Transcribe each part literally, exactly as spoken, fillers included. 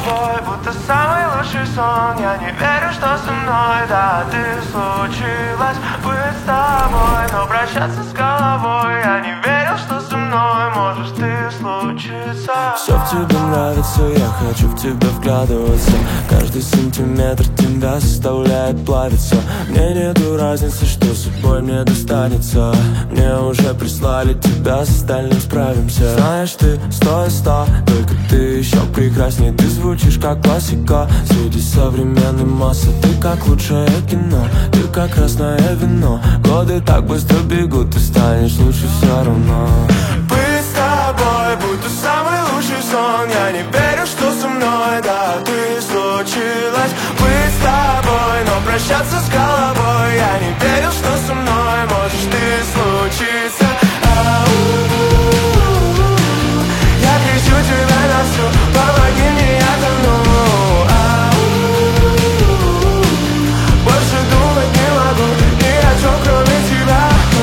тобой будто самый лучший сон. Я не верю, что со мной, да, ты случилось быть с тобой, но прощаться с головой я не верил, что со мной можешь ты случиться. Все в тебе нравится, я хочу в тебя вглядываться. Каждый сантиметр тебя заставляет плавиться. Мне нету разницы, что судьбой мне достанется. Мне уже прислали тебя, с остальным справимся. Знаешь, ты сто из ста, только ты еще прекраснее. Ты звучишь как классика среди современной массы. Ты как лучшее кино, ты как красное вино. Годы так быстро бегут, ты станешь лучше все равно. Быть с тобой будто самый лучший сон. Я не верю, что со мной, да, ты случилось быть с тобой, но прощаться с головой я не верил, что со мной можешь ты случиться. Ау-у-у-у. Я кричу тебя на всю, помоги мне, я тону. Ау-у-у-у. Больше думать не могу ни о чем, кроме тебя.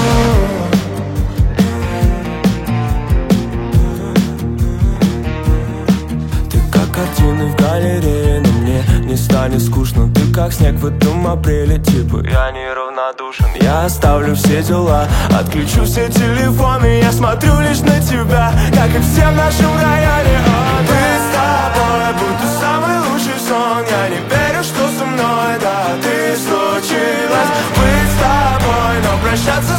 Картины в галерее, но мне не станет скучно. Ты как снег в этом апреле, типа я неравнодушен. Я оставлю все дела, отключу все телефоны. Я смотрю лишь на тебя, как и все в нашем районе. О, Быть с тобой будто самый лучший сон. Я не верю, что со мной, да, ты случилось быть с тобой, но прощаться